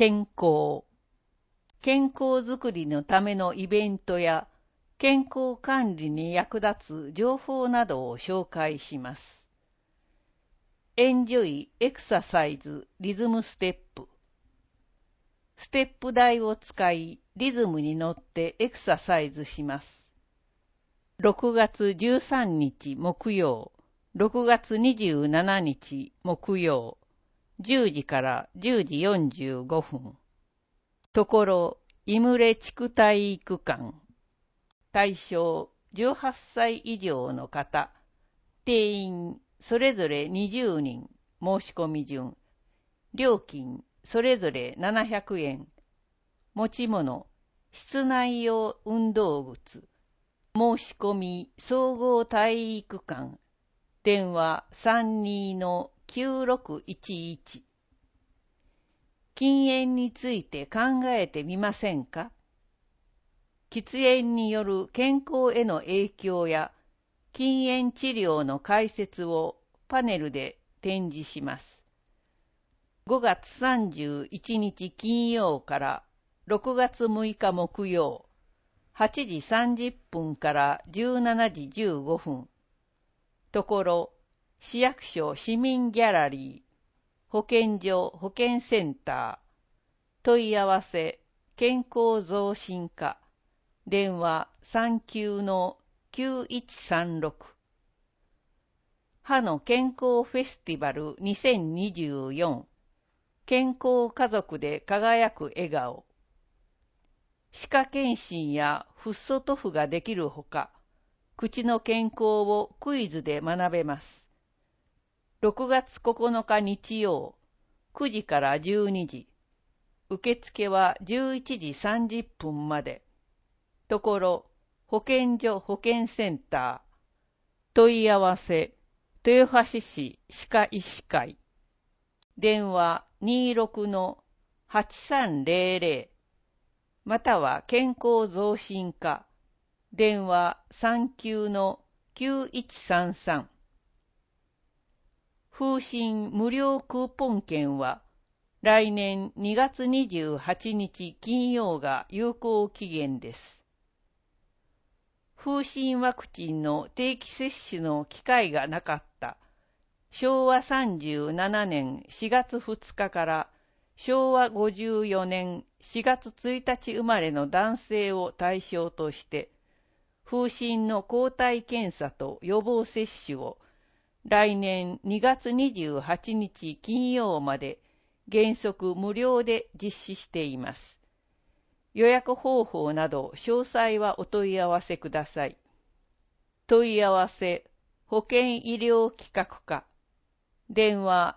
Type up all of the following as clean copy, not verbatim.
健康。健康づくりのためのイベントや健康管理に役立つ情報などを紹介します。エンジョイエクササイズリズムステップ。ステップ台を使いリズムに乗ってエクササイズします。6月13日木曜、6月27日木曜、10時から10時45分。ところ、イムレ地区体育館。対象、18歳以上の方。定員、それぞれ20人。申し込み順。料金、それぞれ700円。持ち物、室内用運動靴。申し込み、総合体育館。電話32-9611。禁煙について考えてみませんか？喫煙による健康への影響や禁煙治療の解説をパネルで展示します。5月31日金曜から6月6日木曜、8時30分から17時15分。ところ、市役所市民ギャラリー、保健所保健センター、問い合わせ、健康増進課、電話39-9136。歯の健康フェスティバル2024。健康家族で輝く笑顔。歯科検診やフッ素塗布ができるほか、口の健康をクイズで学べます。6月9日日曜、9時から12時。受付は11時30分まで。ところ、保健所保健センター。問い合わせ、豊橋市歯科医師会。電話26-8300。または健康増進課。電話39-9133。風疹無料クーポン券は、来年2月28日金曜が有効期限です。風疹ワクチンの定期接種の機会がなかった昭和37年4月2日から昭和54年4月1日生まれの男性を対象として、風疹の抗体検査と予防接種を来年2月28日金曜まで原則無料で実施しています。予約方法など詳細はお問い合わせください。問い合わせ、保健医療企画課。電話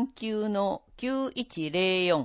39-9104。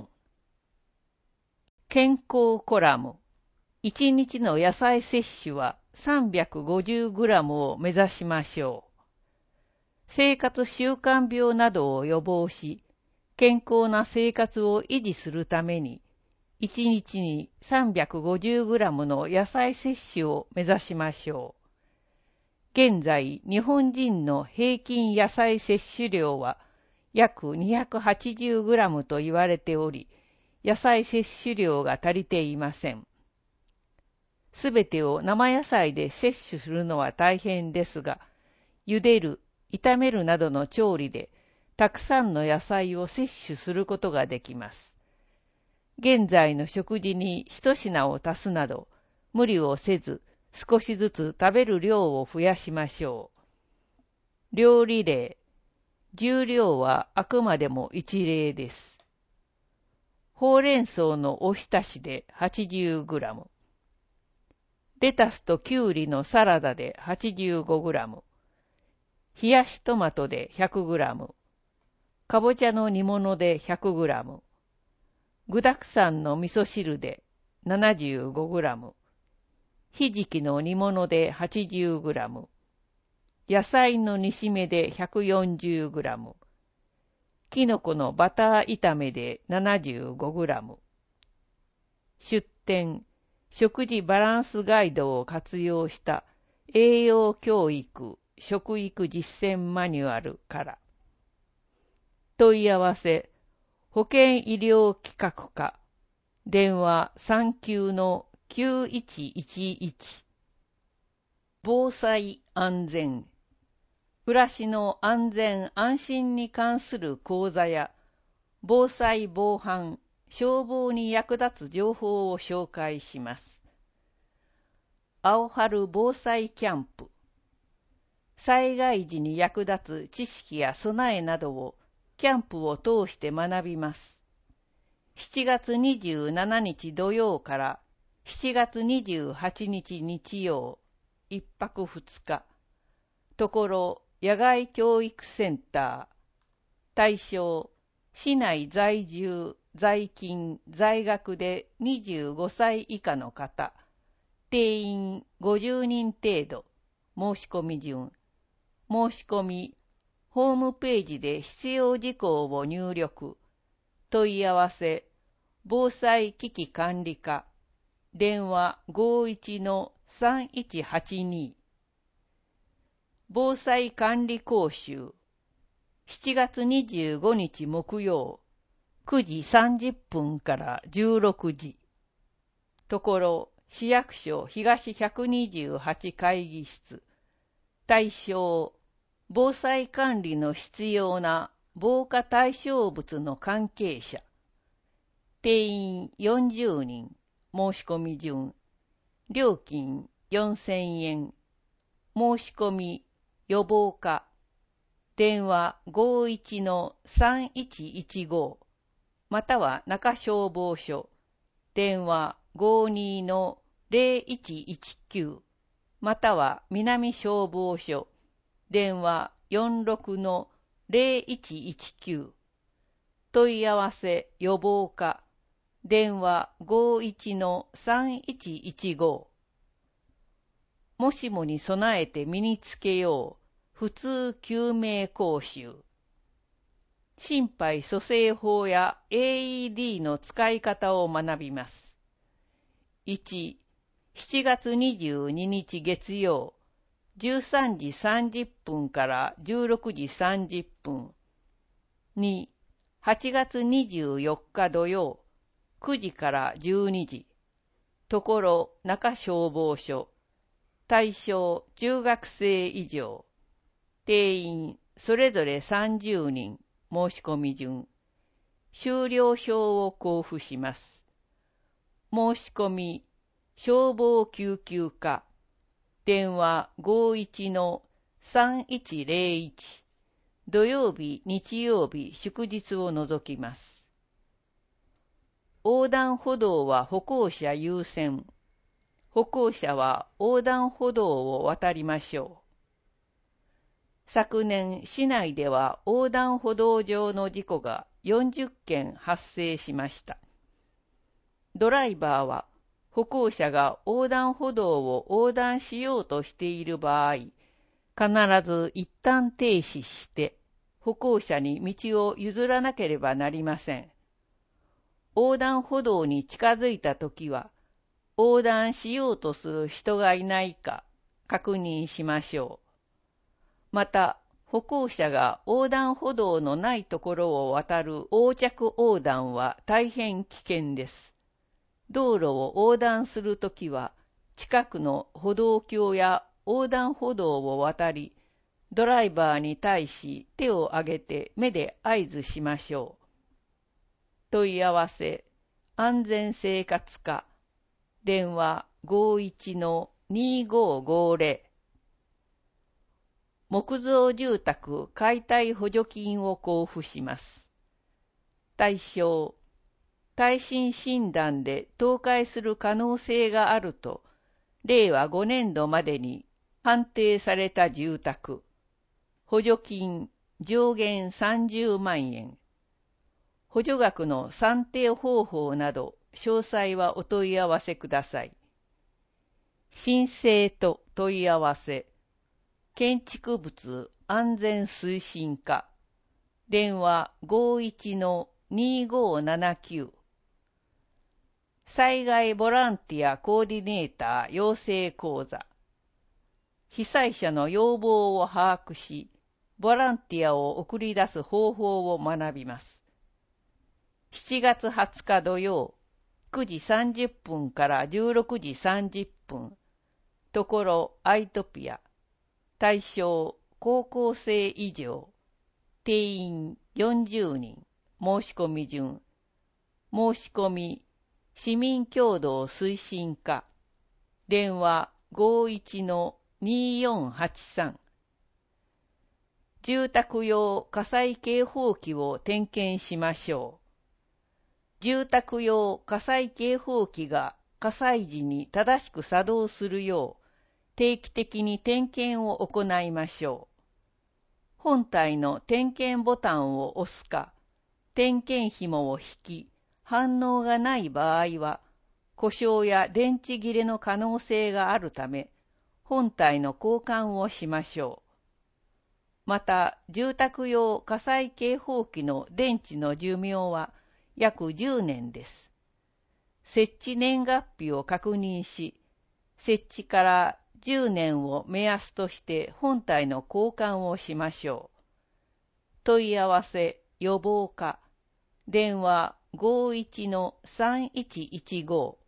健康コラム。1日の野菜摂取は 350g を目指しましょう。生活習慣病などを予防し、健康な生活を維持するために、1日に 350g の野菜摂取を目指しましょう。現在、日本人の平均野菜摂取量は約 280g と言われており、野菜摂取量が足りていません。すべてを生野菜で摂取するのは大変ですが、茹でる、炒めるなどの調理でたくさんの野菜を摂取することができます。現在の食事に一品を足すなど無理をせず少しずつ食べる量を増やしましょう。料理例、重量はあくまでも一例です。ほうれん草のおひたしで 80g、レタスときゅうりのサラダで 85g、冷やしトマトで 100g、かぼちゃの煮物で 100g、具沢山の味噌汁で 75g、ひじきの煮物で 80g、野菜の煮しめで 140g、きのこのバター炒めで 75g。出典、食事バランスガイドを活用した栄養教育食育実践マニュアルから。問い合わせ、保健医療企画課、 電話39-9111。防災安全。暮らしの安全安心に関する講座や、防災防犯、消防に役立つ情報を紹介します。青春防災キャンプ。災害時に役立つ知識や備えなどをキャンプを通して学びます。7月27日土曜から7月28日日曜、1泊2日。ところ野外教育センター。対象、市内在住、在勤、在学で25歳以下の方。定員50人程度。申し込み順。申し込み、ホームページで必要事項を入力。問い合わせ、防災危機管理課。電話51-3182。防災管理講習。7月25日木曜、9時30分から16時。ところ、市役所東128会議室。対象、防災管理の必要な防火対象物の関係者。定員40人。申し込み順。料金4000円。申し込み、予防課。電話51-3115。または中消防署。電話52-0119。または南消防署。電話46-0119。問い合わせ予防課。電話51-3115。もしもに備えて身につけよう。普通救命講習。心肺蘇生法や AED の使い方を学びます。1、7月22日月曜、13時30分から16時30分。2、8月24日土曜、9時から12時。ところ中消防署。対象中学生以上。定員それぞれ30人。申し込み順。終了証を交付します。申し込み消防救急課。電話51-3101。土曜日、日曜日、祝日を除きます。横断歩道は歩行者優先。歩行者は横断歩道を渡りましょう。昨年、市内では横断歩道上の事故が40件発生しました。ドライバーは歩行者が横断歩道を横断しようとしている場合、必ず一旦停止して歩行者に道を譲らなければなりません。横断歩道に近づいたときは、横断しようとする人がいないか確認しましょう。また、歩行者が横断歩道のないところを渡る横着横断は大変危険です。道路を横断するときは、近くの歩道橋や横断歩道を渡り、ドライバーに対し手を挙げて目で合図しましょう。問い合わせ、安全生活課。電話51-2550。木造住宅解体補助金を交付します。対象、耐震診断で倒壊する可能性があると、令和5年度までに判定された住宅。補助金上限30万円。補助額の算定方法など、詳細はお問い合わせください。申請と問い合わせ。建築物安全推進課。電話51-2579。災害ボランティアコーディネーター養成講座。被災者の要望を把握し、ボランティアを送り出す方法を学びます。7月20日土曜、 9時30分から16時30分。ところアイトピア。対象高校生以上。定員40人。申し込み順。申し込み市民協同推進課。電話51-2483。住宅用火災警報器を点検しましょう。住宅用火災警報器が火災時に正しく作動するよう定期的に点検を行いましょう。本体の点検ボタンを押すか、点検紐を引き、反応がない場合は、故障や電池切れの可能性があるため、本体の交換をしましょう。また、住宅用火災警報器の電池の寿命は約10年です。設置年月日を確認し、設置から10年を目安として本体の交換をしましょう。問い合わせ予防課。電話51-3115